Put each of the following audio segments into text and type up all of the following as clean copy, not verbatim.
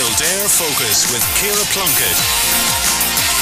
Kildare Focus with Ciara Plunkett.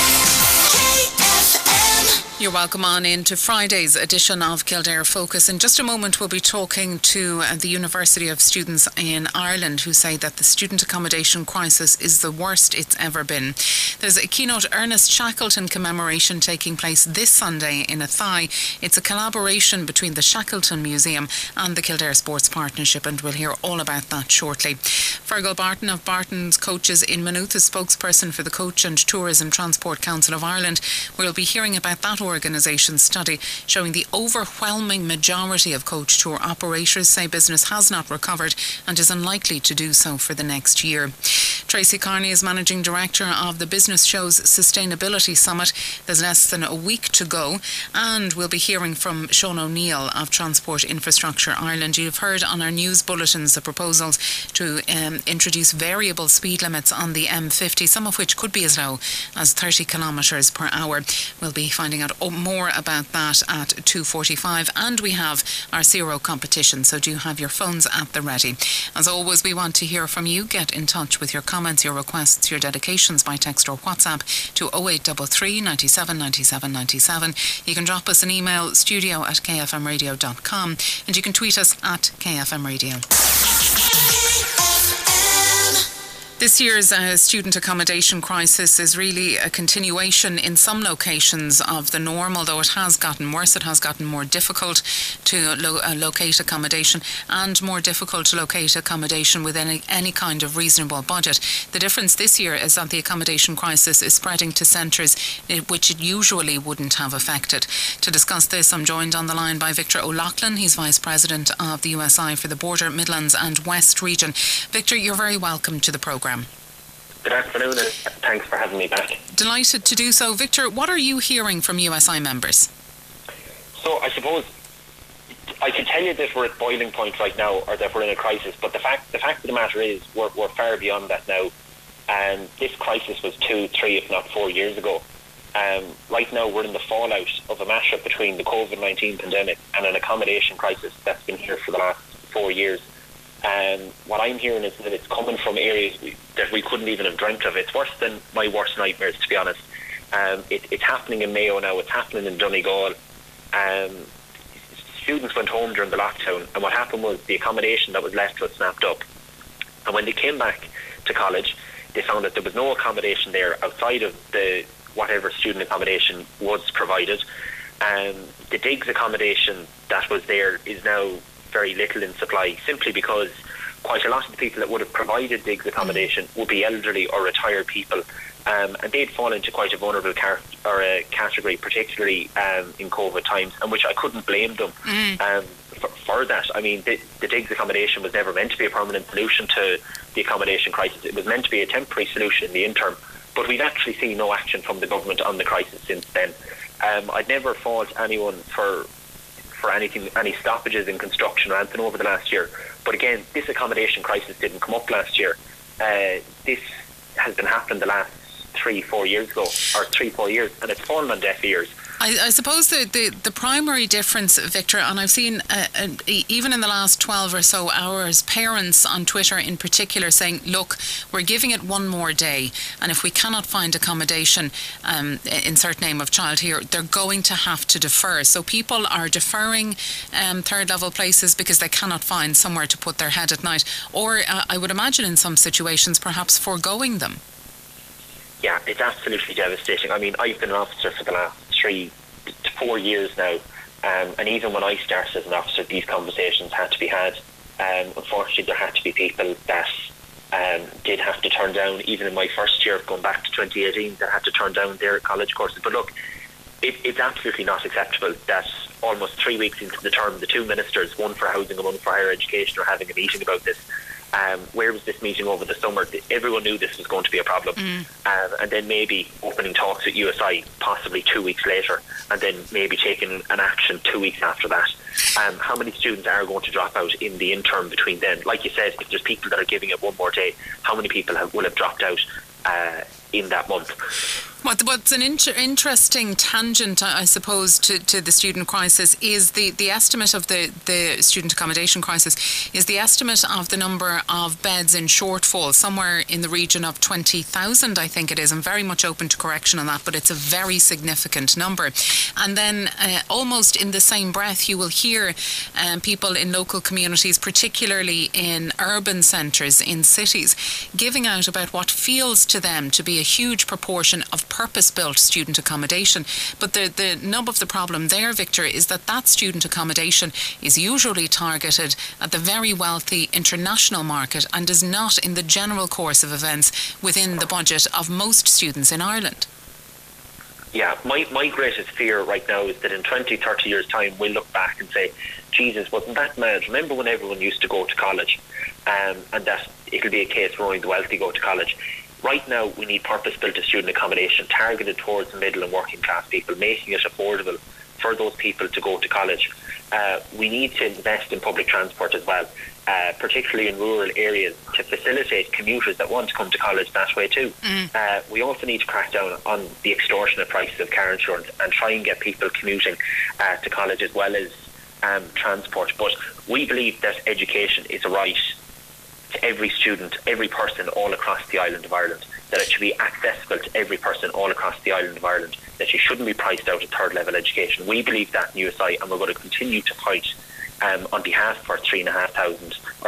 You're welcome on into Friday's edition of Kildare Focus. In just a moment we'll be talking to the University of Students in Ireland, who say that the student accommodation crisis is the worst it's ever been. There's a keynote Ernest Shackleton commemoration taking place this Sunday in Athy. It's a collaboration between the Shackleton Museum and the Kildare Sports Partnership, and we'll hear all about that shortly. Fergal Barton of Barton's Coaches in Maynooth is spokesperson for the Coach and Tourism Transport Council of Ireland. We'll be hearing about that organisation's study showing the overwhelming majority of coach tour operators say business has not recovered and is unlikely to do so for the next year. Tracy Carney is Managing Director of the Business Show's Sustainability Summit. There's less than a week to go, and we'll be hearing from Sean O'Neill of Transport Infrastructure Ireland. You've heard on our news bulletins the proposals to introduce variable speed limits on the M50, some of which could be as low as 30 kilometres per hour. We'll be finding out more about that at 2:45, and we have our Zero competition, so do have your phones at the ready. As always, we want to hear from you. Get in touch with your comments, your requests, your dedications by text or WhatsApp to 0833 97 97 97. You can drop us an email, studio@kfmradio.com, and you can tweet us at KFMradio. This year's student accommodation crisis is really a continuation in some locations of the norm, although it has gotten worse. It has gotten more difficult to locate accommodation, and more difficult to locate accommodation with any kind of reasonable budget. The difference this year is that the accommodation crisis is spreading to centres which it usually wouldn't have affected. To discuss this, I'm joined on the line by Victor O'Loughlin. He's Vice President of the USI for the Border, Midlands and West region. Victor, you're very welcome to the programme. Good afternoon, and thanks for having me back. Delighted to do so. Victor, what are you hearing from USI members? So I suppose I can tell you that we're at boiling point right now, or that we're in a crisis, but the fact of the matter is we're far beyond that now. And this crisis was 2, 3, if not 4 years ago. Right now we're in the fallout of a mashup between the COVID-19 pandemic and an accommodation crisis that's been here for the last 4 years. What I'm hearing is that it's coming from areas that we couldn't even have dreamt of. It's worse than my worst nightmares, to be honest. It's happening in Mayo now. It's happening in Donegal. Students went home during the lockdown, and what happened was the accommodation that was left was snapped up. And when they came back to college, they found that there was no accommodation there outside of the whatever student accommodation was provided. The digs accommodation that was there is now very little in supply, simply because quite a lot of the people that would have provided digs accommodation would be elderly or retired people, and they'd fall into quite a vulnerable category, particularly in COVID times, and which I couldn't blame them for that. I mean, the digs accommodation was never meant to be a permanent solution to the accommodation crisis. It was meant to be a temporary solution in the interim, but we've actually seen no action from the government on the crisis since then. I'd never fault anyone for anything, any stoppages in construction or anything over the last year. But again, this accommodation crisis didn't come up last year. This has been happening the last 3-4 years ago, or 3-4 years, and it's fallen on deaf ears. I suppose the primary difference, Victor, and I've seen even in the last 12 or so hours, parents on Twitter in particular saying, look, we're giving it one more day, and if we cannot find accommodation, insert name of child here, they're going to have to defer. So people are deferring third level places because they cannot find somewhere to put their head at night, or I would imagine in some situations perhaps foregoing them. Yeah, it's absolutely devastating. I mean, I've been an officer for the last 3 to 4 years now, and even when I started as an officer, these conversations had to be had. Unfortunately, there had to be people that did have to turn down, even in my first year, going back to 2018, that had to turn down their college courses. But look, it's absolutely not acceptable that almost 3 weeks into the term, the two ministers, one for housing and one for higher education, are having a meeting about this. Where was this meeting over the summer? Everyone knew this was going to be a problem. And then maybe opening talks at USI possibly 2 weeks later, and then maybe taking an action 2 weeks after that. How many students are going to drop out in the interim between then? Like you said, if there's people that are giving it one more day, how many people will have dropped out in that month? What's an interesting tangent, I suppose, to the student crisis is the estimate of the student accommodation crisis is the estimate of the number of beds in shortfall, somewhere in the region of 20,000, I think it is. I'm very much open to correction on that, but it's a very significant number. And then almost in the same breath, you will hear people in local communities, particularly in urban centres, in cities, giving out about what feels to them to be a huge proportion of purpose-built student accommodation. But the nub of the problem there, Victor, is that student accommodation is usually targeted at the very wealthy international market and is not in the general course of events within the budget of most students in Ireland. Yeah, my greatest fear right now is that in 20, 30 years' time we'll look back and say, Jesus, wasn't that mad? Remember when everyone used to go to college? And that it'll be a case where only the wealthy go to college. Right now, we need purpose-built student accommodation targeted towards the middle and working class people, making it affordable for those people to go to college. We need to invest in public transport as well, particularly in rural areas, to facilitate commuters that want to come to college that way too. We also need to crack down on the extortionate prices of car insurance and try and get people commuting to college as well as transport. But we believe that education is a right to every student, every person all across the island of Ireland, that it should be accessible to every person all across the island of Ireland, that you shouldn't be priced out of third level education. We believe that in USI, and we're going to continue to fight on behalf of our 3,500 or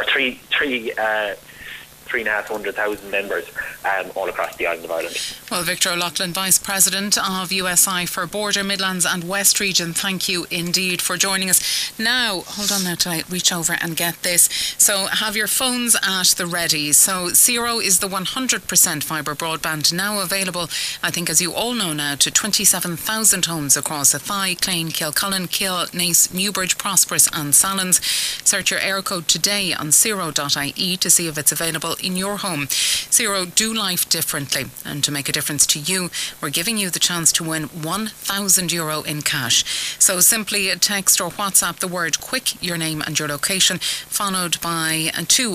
3,500,000 members all across the island of Ireland. Well, Victor O'Loughlin, Vice President of USI for Border, Midlands and West Region, thank you indeed for joining us. Now, hold on now till I reach over and get this. So have your phones at the ready. So Zero is the 100% fibre broadband, now available, I think as you all know now, to 27,000 homes across Athy, Clane, Kilcullen, Kill, Naas, Newbridge, Prosperous and Sallins. Search your air code today on zero.ie to see if it's available in your home. Zero, do life differently, and to make a difference to you, we're giving you the chance to win €1,000 in cash. So simply text or WhatsApp the word QUICK, your name and your location, followed by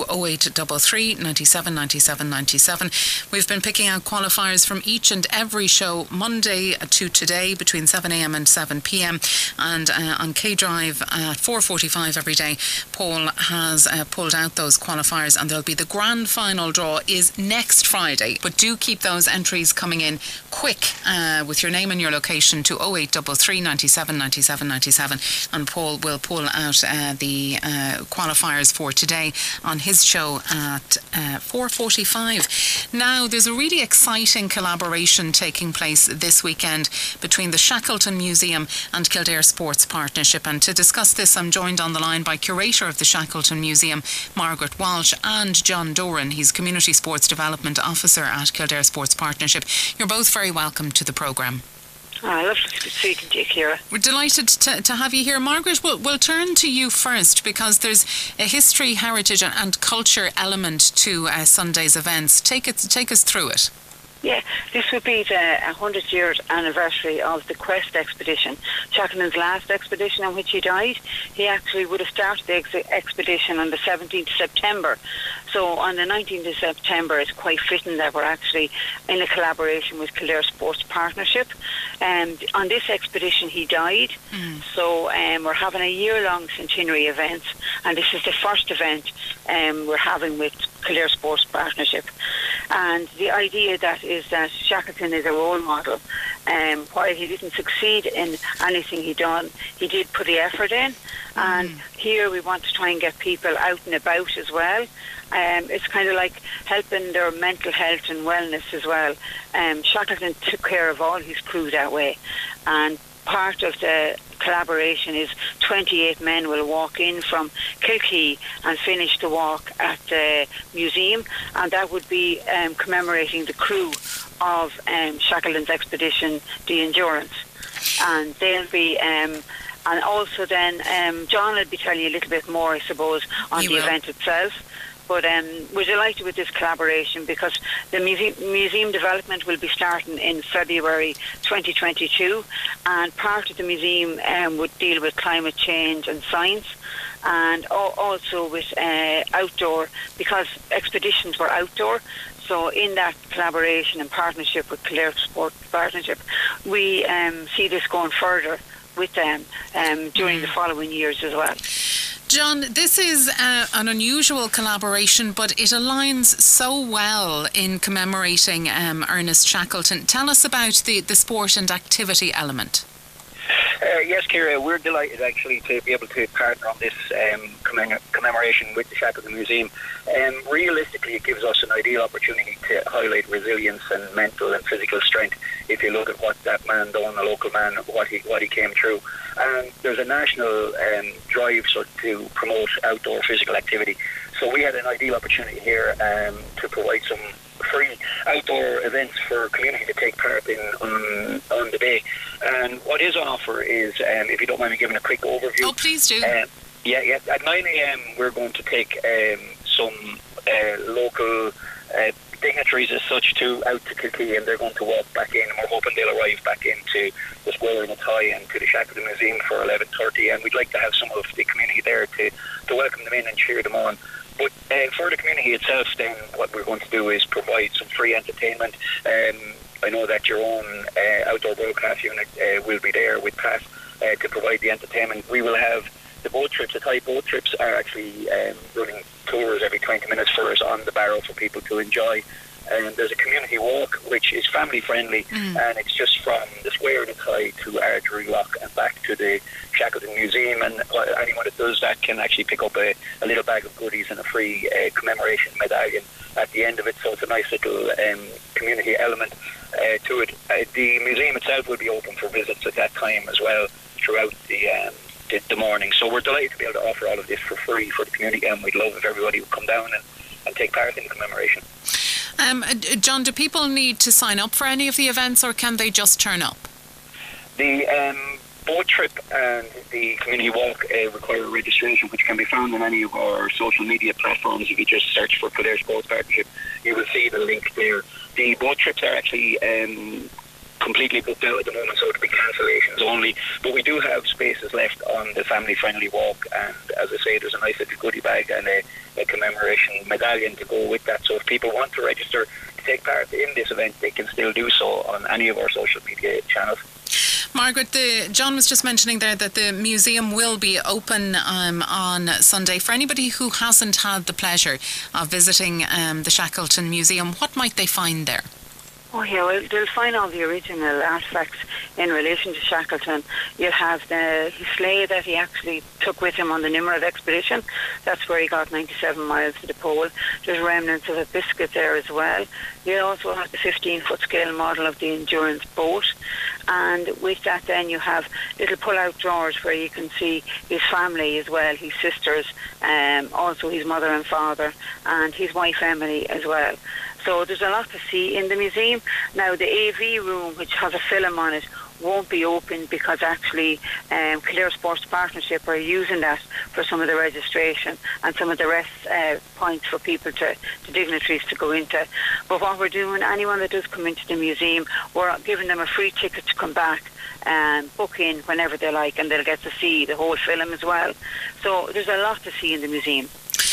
0833 97 97 97. We've been picking out qualifiers from each and every show, Monday to today between 7 a.m. and 7 p.m. and on K-Drive at 4:45 every day. Paul has pulled out those qualifiers, and there'll be the grand final draw is next Friday. But do keep those entries coming in quick with your name and your location to 0833 97 97 97, and Paul will pull out the qualifiers for today on his show at 4:45. Now, there's a really exciting collaboration taking place this weekend between the Shackleton Museum and Kildare Sports Partnership, and to discuss this I'm joined on the line by curator of the Shackleton Museum, Margaret Walsh, and John Doran. He's Community Sports Development Officer at Kildare Sports Partnership. You're both very welcome to the programme. Lovely to be speaking to you, Ciara. We're delighted to have you here. Margaret, we'll turn to you first, because there's a history, heritage and culture element to Sunday's events. Take us through it. Yeah, this would be the 100-year anniversary of the Quest expedition, Shackleton's last expedition on which he died. He actually would have started the expedition on the 17th of September. So on the 19th of September, it's quite fitting that we're actually in a collaboration with Kildare Sports Partnership. On this expedition, he died. So we're having a year-long centenary event, and this is the first event we're having with Kildare Sports Partnership. And the idea is that Shackleton is a role model. While he didn't succeed in anything he done, he did put the effort in. And here we want to try and get people out and about as well. It's kind of like helping their mental health and wellness as well. Shackleton took care of all his crew that way. And part of the collaboration is 28 men will walk in from Kilkee and finish the walk at the museum, and that would be commemorating the crew of Shackleton's expedition, the Endurance. And they'll be and also then John will be telling you a little bit more, I suppose, on the event itself. But we're delighted with this collaboration because the museum development will be starting in February 2022, and part of the museum would deal with climate change and science, and also with outdoor, because expeditions were outdoor. So in that collaboration and partnership with Kildare Sport Partnership, we see this going further with them during the following years as well. John, this is an unusual collaboration, but it aligns so well in commemorating Ernest Shackleton. Tell us about the sport and activity element. Yes, Ciara, we're delighted actually to be able to partner on this commemoration with the Shackleton Museum. Realistically, it gives us an ideal opportunity to highlight resilience and mental and physical strength. If you look at what that man done, a local man, what he came through. And there's a national drive to promote outdoor physical activity. So we had an ideal opportunity here to provide some free outdoor events for community to take part in on the day. And what is on offer is, if you don't mind me giving a quick overview. Oh, please do. Yeah. At 9 a.m. we're going to take some local dignitaries as such out to Kilkee, and they're going to walk back in, and we're hoping they'll arrive back into the square in Athy and to the Shackleton Museum for 11:30, and we'd like to have some of the community there to welcome them in and cheer them on. But for the community itself, then what we're going to do is provide some free entertainment. I know that your own outdoor broadcast unit will be there with Pat to provide the entertainment. We will have the boat trips. The Thai boat trips are actually running tours every 20 minutes for us on the Barrow for people to enjoy. And there's a community walk which is family friendly, and it's just from the square in Athy to Archery Lock and back to the Shackleton Museum. And anyone that does that can actually pick up a little bag of goodies and a free commemoration medallion at the end of it. So it's a nice little community element to it. The museum itself will be open for visits at that time as well throughout the morning. So we're delighted to be able to offer all of this for free for the community, and we'd love if everybody would come down and take part in the commemoration. John, do people need to sign up for any of the events, or can they just turn up? The boat trip and the community walk require registration, which can be found on any of our social media platforms. If you just search for Kildare Sports Partnership, you will see the link there. The boat trips are actually completely booked out at the moment, so it'll be cancellations only. But we do have spaces left on the family-friendly walk, and as I say, there's a nice little goodie bag and a commemoration medallion to go with that. So if people want to register to take part in this event, they can still do so on any of our social media channels. Margaret, John was just mentioning there that the museum will be open on Sunday. For anybody who hasn't had the pleasure of visiting the Shackleton Museum, what might they find there? Oh yeah, well, they'll find all the original artefacts in relation to Shackleton. You'll have his sleigh that he actually took with him on the Nimrod expedition. That's where he got 97 miles to the pole. There's remnants of a biscuit there as well. You'll also have the 15-foot scale model of the Endurance boat. And with that then you have little pull-out drawers where you can see his family as well, his sisters, also his mother and father, and his wife Emily as well. So there's a lot to see in the museum. Now the AV room, which has a film on it, won't be open because actually Kildare Sports Partnership are using that for some of the registration and some of the rest points for people to dignitaries to go into. But what we're doing, anyone that does come into the museum, we're giving them a free ticket to come back and book in whenever they like, and they'll get to see the whole film as well. So there's a lot to see in the museum.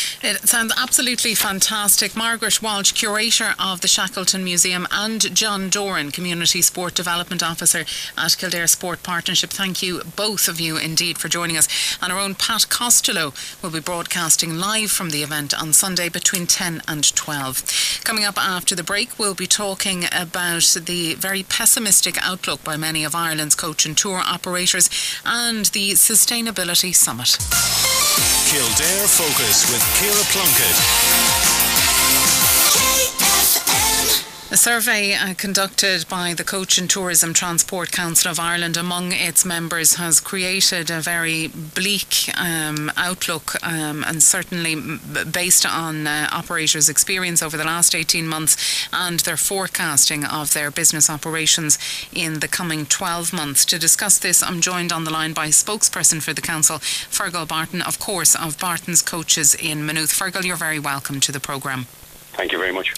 It sounds absolutely fantastic. Margaret Walsh, Curator of the Shackleton Museum, and John Doran, Community Sport Development Officer at Kildare Sport Partnership. Thank you, both of you, indeed, for joining us. And our own Pat Costello will be broadcasting live from the event on Sunday between 10 and 12. Coming up after the break, we'll be talking about the very pessimistic outlook by many of Ireland's coach and tour operators and the Sustainability Summit. Kildare Focus with Ciara Plunkett. A survey conducted by the Coach and Tourism Transport Council of Ireland among its members has created a very bleak outlook, and certainly based on operators' experience over the last 18 months and their forecasting of their business operations in the coming 12 months. To discuss this, I'm joined on the line by spokesperson for the council, Fergal Barton, of course, of Barton's Coaches in Maynooth. Fergal, you're very welcome to the programme. Thank you very much.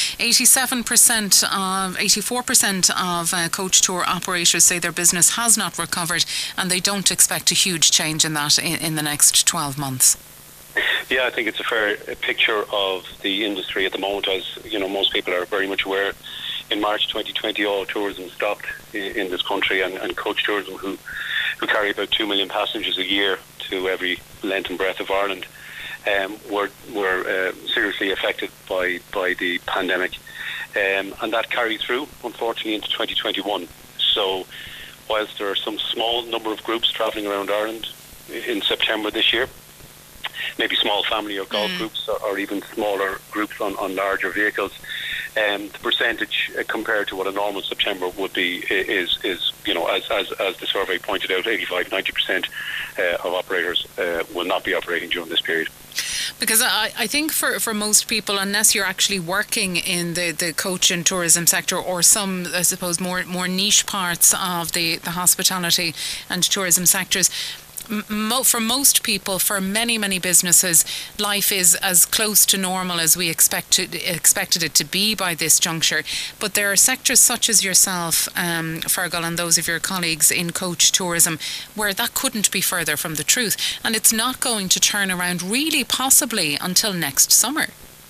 84% of coach tour operators say their business has not recovered, and they don't expect a huge change in that in the next 12 months. Yeah, I think it's a fair picture of the industry at the moment. As you know, most people are very much aware. In March 2020, all tourism stopped in this country, and coach tourism, who carry about 2 million passengers a year to every length and breadth of Ireland, were seriously affected by the pandemic, and that carried through, unfortunately, into 2021. So, whilst there are some small number of groups travelling around Ireland in September this year, maybe small family or golf groups, or even smaller groups on larger vehicles, the percentage compared to what a normal September would be is you know, as the survey pointed out, 85-90% of operators will not be operating during this period. Because I think for most people, unless you're actually working in the coach and tourism sector, or some, I suppose, more niche parts of the hospitality and tourism sectors, for most people, for many businesses, life is as close to normal as we expected it to be by this juncture. But there are sectors such as yourself, Fergal, and those of your colleagues in coach tourism, where that couldn't be further from the truth, and it's not going to turn around really possibly until next summer.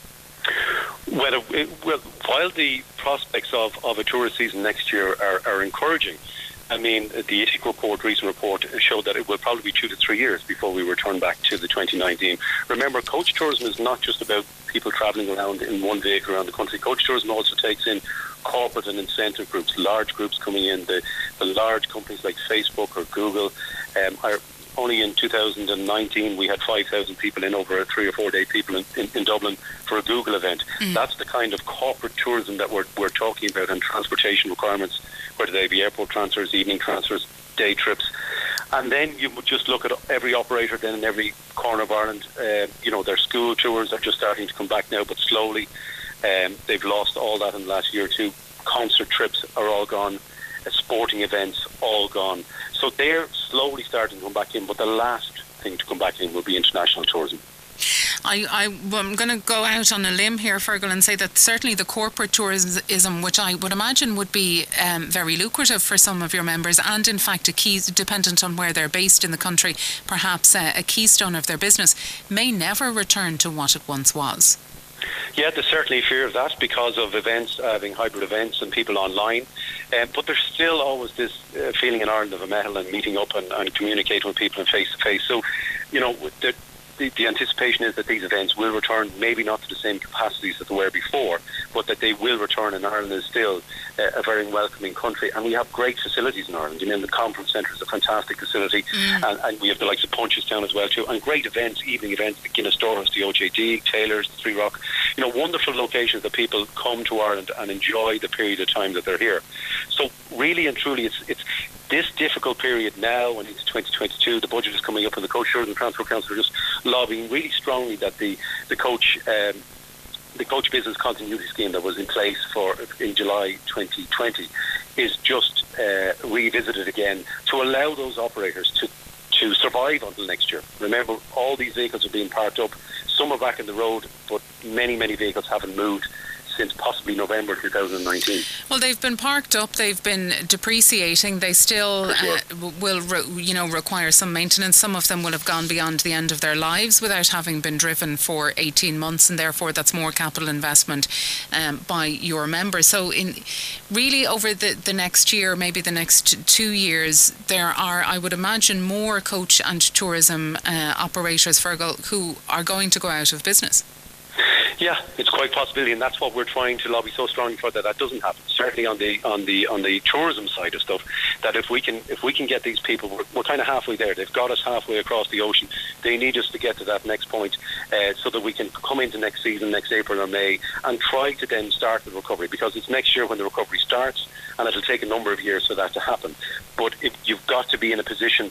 Well, while the prospects of a tourist season next year are encouraging, I mean, the recent report showed that it will probably be 2 to 3 years before we return back to the 2019. Remember, coach tourism is not just about people travelling around in one vehicle around the country. Coach tourism also takes in corporate and incentive groups, large groups coming in. The large companies like Facebook or Google are... Only in 2019 we had 5,000 people in, over a 3 or 4 day people in Dublin for a Google event. That's the kind of corporate tourism that we're talking about, and transportation requirements, whether they be airport transfers, evening transfers, day trips. And then you would just look at every operator then in every corner of Ireland. You know, their school tours are just starting to come back now, but slowly. They've lost all that in the last year or two. Concert trips are all gone. Sporting events all gone. So they're slowly starting to come back in, but the last thing to come back in will be international tourism. I'm going to go out on a limb here, Fergal, and say that certainly the corporate tourism, which I would imagine would be very lucrative for some of your members, and in fact a key, dependent on where they're based in the country, perhaps a keystone of their business, may never return to what it once was. Yeah, there's certainly fear of that because of events, having hybrid events and people online. But there's still always this feeling in Ireland of a mettle and meeting up and communicating with people face to face. So, you know, the anticipation is that these events will return, maybe not to the same capacities that they were before, but that they will return, and Ireland is still a very welcoming country. And we have great facilities in Ireland. You know, the conference centre is a fantastic facility, and we have the likes of Punchestown as well too, and great events, evening events, the Guinness Storehouse, the OJD, Taylor's, the Three Rock. You know, wonderful locations that people come to Ireland and enjoy the period of time that they're here. So really and truly, it's this difficult period now and into 2022. The budget is coming up, and the Coach Tourism and Transport Council are just lobbying really strongly that the coach business continuity scheme that was in place in July 2020 is just revisited again to allow those operators to survive until next year. Remember, all these vehicles are being parked up. Some are back in the road, but many vehicles haven't moved since possibly November 2019. Well, they've been parked up, they've been depreciating, they still will require some maintenance. Some of them will have gone beyond the end of their lives without having been driven for 18 months, and therefore that's more capital investment by your members. So really over the next year, maybe the next 2 years, there are, I would imagine, more coach and tourism operators, Fergal, who are going to go out of business. Yeah, it's quite a possibility, and that's what we're trying to lobby so strongly for, that doesn't happen. Certainly on the tourism side of stuff, that if we can get these people, we're kind of halfway there. They've got us halfway across the ocean. They need us to get to that next point, so that we can come into next season, next April or May, and try to then start the recovery, because it's next year when the recovery starts, and it'll take a number of years for that to happen. But you've got to be in a position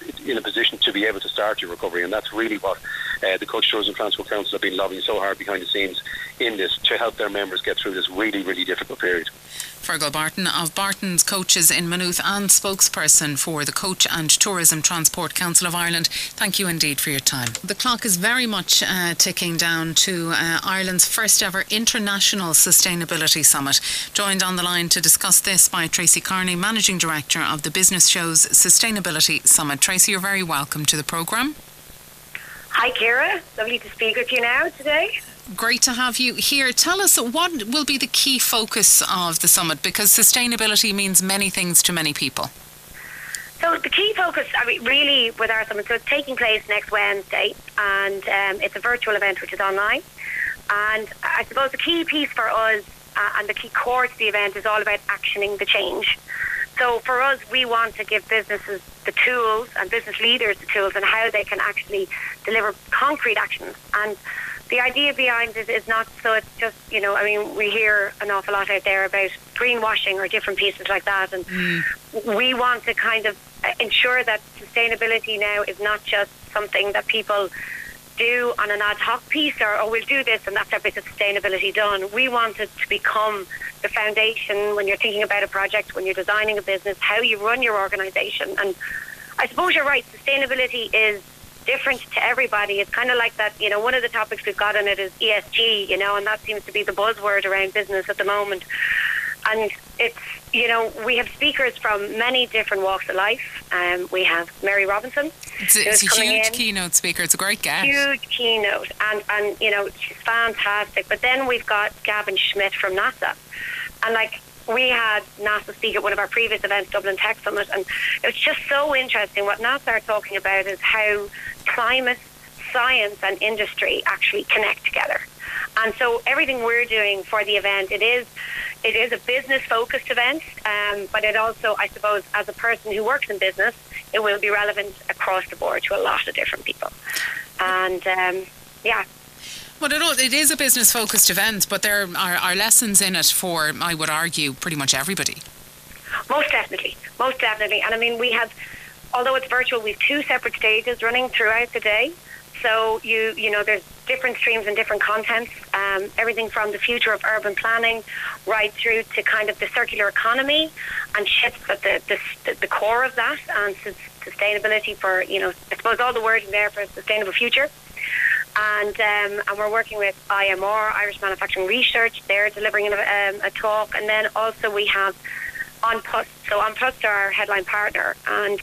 to be able to start your recovery, and that's really what the Coach Tourism Transport Council have been lobbying so hard behind the scenes in this, to help their members get through this really difficult period. Fergal Barton of Barton's Coaches in Maynooth and spokesperson for the Coach and Tourism Transport Council of Ireland, thank you indeed for your time. The clock is very much ticking down to Ireland's first ever International Sustainability Summit. Joined on the line to discuss this by Tracy Carney, Managing Director of the Business Show's Sustainability Summit. Tracy, you're very welcome to the programme. Hi, Ciara. Lovely to speak with you now today. Great to have you here. Tell us, what will be the key focus of the summit? Because sustainability means many things to many people. So the key focus, really with our summit, so it's taking place next Wednesday, and it's a virtual event which is online. And I suppose the key piece for us and the key core to the event is all about actioning the change. So for us, we want to give businesses the tools and business leaders the tools and how they can actually deliver concrete actions. And the idea behind it is not so it's just, we hear an awful lot out there about greenwashing or different pieces like that. And we want to kind of ensure that sustainability now is not just something that people do on an ad hoc piece or we'll do this and that's our bit of sustainability done. We want it to become the foundation when you're thinking about a project, when you're designing a business, how you run your organisation. And I suppose you're right, sustainability is different to everybody. It's kind of like that, one of the topics we've got in it is ESG, and that seems to be the buzzword around business at the moment. And it's, we have speakers from many different walks of life. We have Mary Robinson. It's a huge keynote speaker. It's a great guest. Huge keynote. And she's fantastic. But then we've got Gavin Schmidt from NASA. And we had NASA speak at one of our previous events, Dublin Tech Summit, and it's just so interesting. What NASA are talking about is how climate, science and industry actually connect together. And so everything we're doing for the event, it is a business-focused event, but it also, I suppose, as a person who works in business, it will be relevant across the board to a lot of different people. And, Well, it is a business-focused event, but there are lessons in it for, I would argue, pretty much everybody. Most definitely. And we have, although it's virtual, we have 2 separate stages running throughout the day. So there's different streams and different contents, everything from the future of urban planning right through to kind of the circular economy and shifts at the core of that and sustainability for, I suppose all the wording there for a sustainable future. And we're working with IMR, Irish Manufacturing Research. They're delivering a talk. And then also we have OnPlus. So OnPlus are our headline partner, and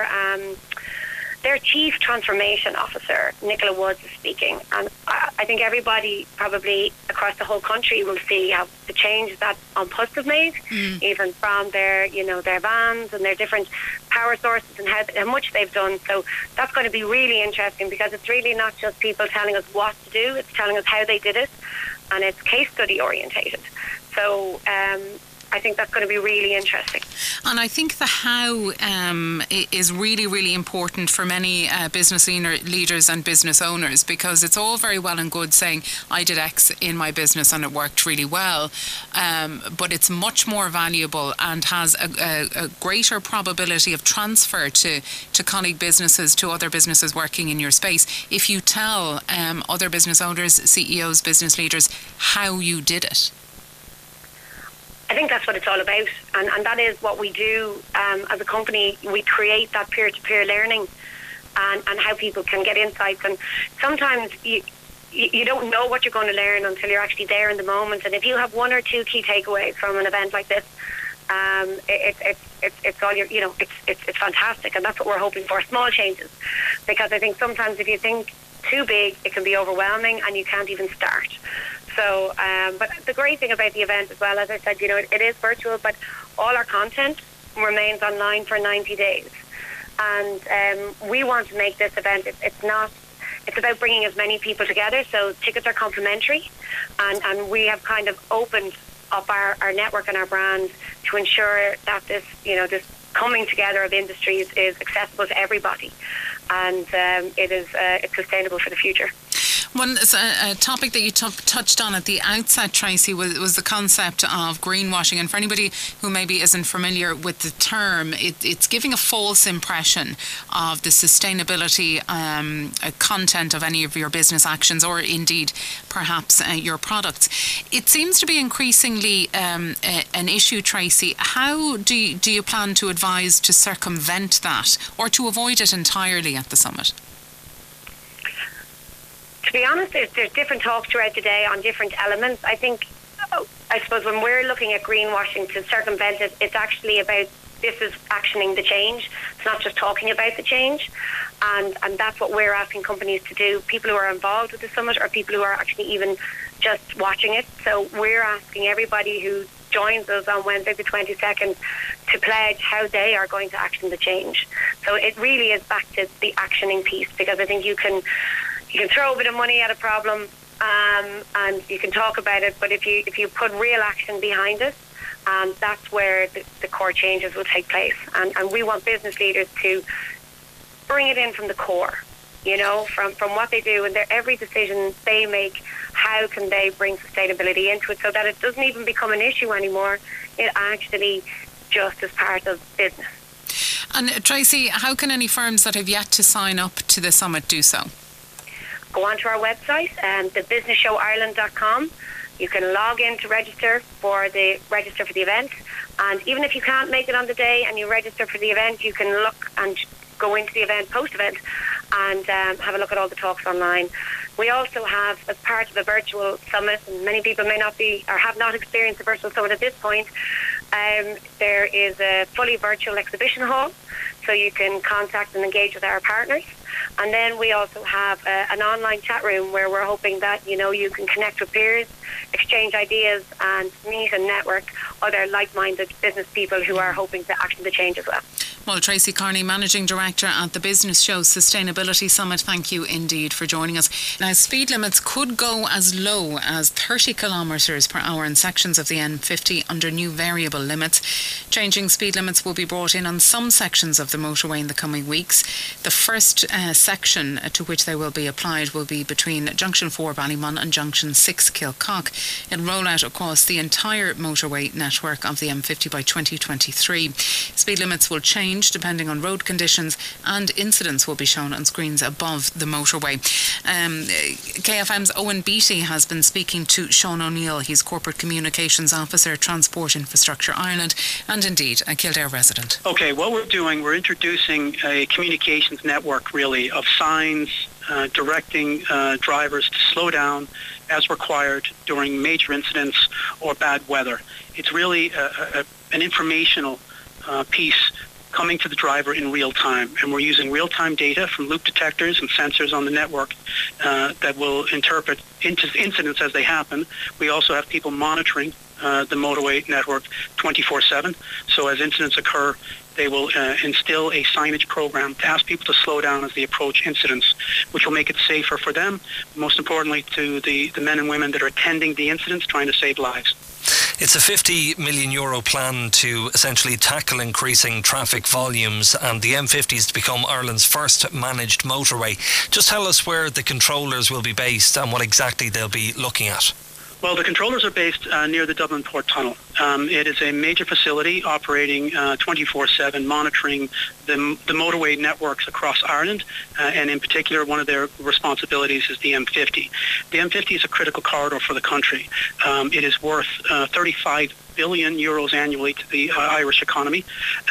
their Chief Transformation Officer, Nicola Woods, is speaking. And I think everybody probably across the whole country will see how the changes that OnPlus have made, even from their vans and their different power sources and how much they've done. So that's going to be really interesting because it's really not just people telling us what to do, it's telling us how they did it, and it's case study orientated. So I think that's going to be really interesting. And I think the how is really, really important for many business leaders and business owners, because it's all very well and good saying, I did X in my business and it worked really well. But it's much more valuable and has a greater probability of transfer to colleague businesses, to other businesses working in your space, if you tell other business owners, CEOs, business leaders, how you did it. I think that's what it's all about, and that is what we do as a company. We create that peer-to-peer learning and how people can get insights. And sometimes you don't know what you're going to learn until you're actually there in the moment. And if you have 1 or 2 key takeaways from an event like this, it's all it's fantastic, and that's what we're hoping for. Small changes, because I think sometimes if you think too big, it can be overwhelming and you can't even start. So, but the great thing about the event as well, as I said, it is virtual, but all our content remains online for 90 days. And we want to make this event, it's about bringing as many people together. So tickets are complimentary, and we have kind of opened up our network and our brand to ensure that this coming together of industries is accessible to everybody, and it's sustainable for the future. One topic that you touched on at the outset, Tracy, was the concept of greenwashing. And for anybody who maybe isn't familiar with the term, it's giving a false impression of the sustainability content of any of your business actions, or indeed perhaps your products. It seems to be increasingly an issue, Tracy. How do you plan to advise to circumvent that, or to avoid it entirely at the summit? To be honest, there's different talks throughout the day on different elements. I suppose when we're looking at greenwashing to circumvent it, it's actually about this is actioning the change. It's not just talking about the change. And that's what we're asking companies to do, people who are involved with the summit or people who are actually even just watching it. So we're asking everybody who joins us on Wednesday the 22nd to pledge how they are going to action the change. So it really is back to the actioning piece, because I think you can throw a bit of money at a problem and you can talk about it, but if you put real action behind it, that's where the core changes will take place. And we want business leaders to bring it in from the core, from what they do and every decision they make. How can they bring sustainability into it so that it doesn't even become an issue anymore? It actually just is part of business. And Tracy, how can any firms that have yet to sign up to the summit do so? Go onto our website, thebusinessshowireland.com. You can log in to register for the event, and even if you can't make it on the day and you register for the event, you can look and go into the event post-event and have a look at all the talks online. We also have, as part of the virtual summit, and many people may not be or have not experienced the virtual summit at this point, there is a fully virtual exhibition hall, so you can contact and engage with our partners. And then we also have an online chat room where we're hoping that, you can connect with peers, exchange ideas and meet and network other like-minded business people who are hoping to action the change as well. Well, Tracy Carney, Managing Director at the Business Show Sustainability Summit, thank you indeed for joining us. Now, speed limits could go as low as 30 kilometres per hour in sections of the M50 under new variable limits. Changing speed limits will be brought in on some sections of the motorway in the coming weeks. The first section to which they will be applied will be between Junction 4 Ballymun and Junction 6 Kilcock. It'll roll out across the entire motorway network of the M50 by 2023. Speed limits will change depending on road conditions, and incidents will be shown on screens above the motorway. KFM's Owen Beattie has been speaking to Sean O'Neill. He's Corporate Communications Officer, Transport Infrastructure Ireland, and indeed a Kildare resident. Okay, what we're doing, we're introducing a communications network really of signs directing drivers to slow down as required during major incidents or bad weather. It's really an informational piece coming to the driver in real time, and we're using real-time data from loop detectors and sensors on the network that will interpret incidents as they happen. We also have people monitoring the motorway network 24/7, so as incidents occur, they will instill a signage program to ask people to slow down as they approach incidents, which will make it safer for them, most importantly to the men and women that are attending the incidents, trying to save lives. It's a €50 million plan to essentially tackle increasing traffic volumes, and the M50 is to become Ireland's first managed motorway. Just tell us where the controllers will be based and what exactly they'll be looking at. Well, the controllers are based near the Dublin Port Tunnel. It is a major facility operating 24/7, monitoring the motorway networks across Ireland, and in particular, one of their responsibilities is the M50. The M50 is a critical corridor for the country. It is worth €35 billion annually to the Irish economy,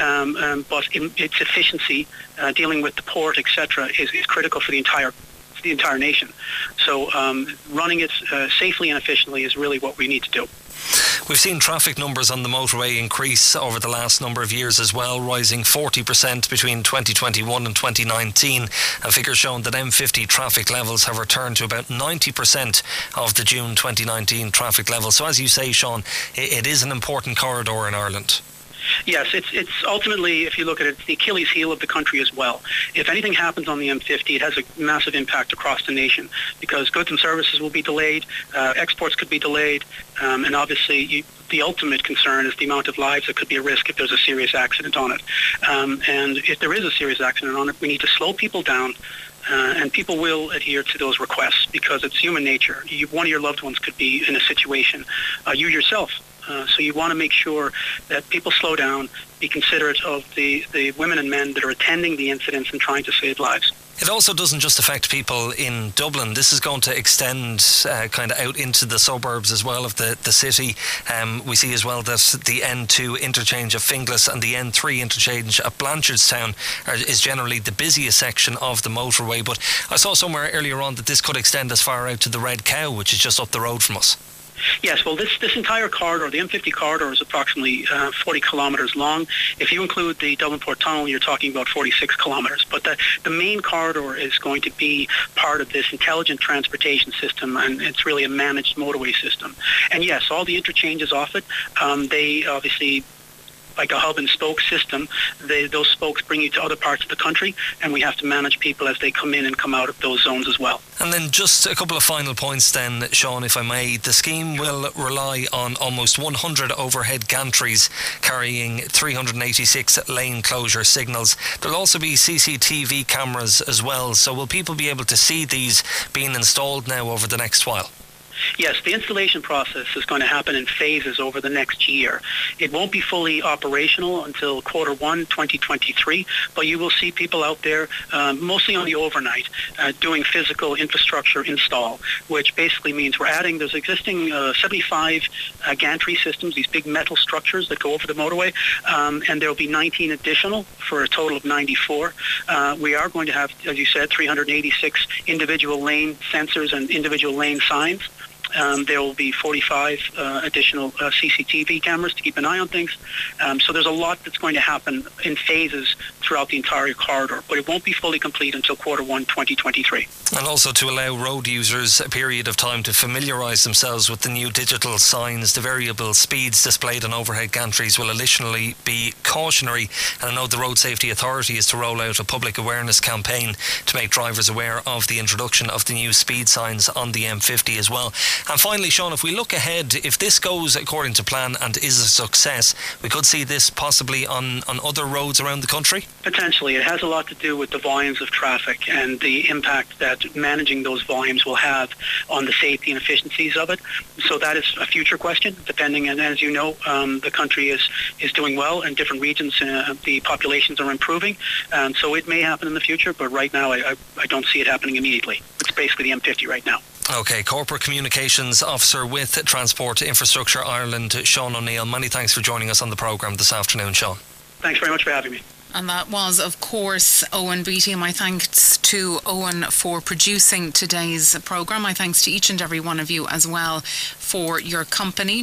but its efficiency, dealing with the port, etc., is critical for the entire nation. So running it safely and efficiently is really what we need to do. We've seen traffic numbers on the motorway increase over the last number of years as well, rising 40% between 2021 and 2019. A figure showing that M50 traffic levels have returned to about 90% of the June 2019 traffic level. So as you say, Sean, it is an important corridor in Ireland. Yes, it's ultimately, if you look at it, it's the Achilles heel of the country as well. If anything happens on the M50, it has a massive impact across the nation because goods and services will be delayed, exports could be delayed, and obviously the ultimate concern is the amount of lives that could be at risk if there's a serious accident on it. And if there is a serious accident on it, we need to slow people down. And people will adhere to those requests because it's human nature. One of your loved ones could be in a situation, you yourself. So you want to make sure that people slow down, be considerate of the women and men that are attending the incidents and trying to save lives. It also doesn't just affect people in Dublin. This is going to extend kind of out into the suburbs as well of the city. We see as well that the N2 interchange of Finglas and the N3 interchange at Blanchardstown is generally the busiest section of the motorway. But I saw somewhere earlier on that this could extend as far out to the Red Cow, which is just up the road from us. Yes, well, this entire corridor, the M50 corridor, is approximately 40 kilometres long. If you include the Dublin-Port Tunnel, you're talking about 46 kilometres. But the main corridor is going to be part of this intelligent transportation system, and it's really a managed motorway system. And yes, all the interchanges off it, they obviously, like a hub and spoke system, those spokes bring you to other parts of the country, and we have to manage people as they come in and come out of those zones as well. And then just a couple of final points then, Sean, if I may. The scheme will rely on almost 100 overhead gantries carrying 386 lane closure signals. There'll also be CCTV cameras as well, so will people be able to see these being installed now over the next while? Yes, the installation process is going to happen in phases over the next year. It won't be fully operational until Q1 2023, but you will see people out there, mostly on the overnight, doing physical infrastructure install, which basically means there's existing 75 gantry systems, these big metal structures that go over the motorway, and there will be 19 additional for a total of 94. We are going to have, as you said, 386 individual lane sensors and individual lane signs. There will be 45 additional CCTV cameras to keep an eye on things. So there's a lot that's going to happen in phases throughout the entire corridor, but it won't be fully complete until Q1 2023. And also to allow road users a period of time to familiarise themselves with the new digital signs. The variable speeds displayed on overhead gantries will additionally be cautionary, and I know the Road Safety Authority is to roll out a public awareness campaign to make drivers aware of the introduction of the new speed signs on the M50 as well. And finally, Sean, if we look ahead, if this goes according to plan and is a success, we could see this possibly on other roads around the country? Potentially. It has a lot to do with the volumes of traffic and the impact that managing those volumes will have on the safety and efficiencies of it. So that is a future question, depending, and as you know, the country is doing well in different regions. The populations are improving, so it may happen in the future, but right now I don't see it happening immediately. It's basically the M50 right now. OK, Corporate Communications Officer with Transport Infrastructure Ireland, Sean O'Neill. Many thanks for joining us on the programme this afternoon, Sean. Thanks very much for having me. And that was, of course, Owen Beattie. My thanks to Owen for producing today's programme. My thanks to each and every one of you as well for your company.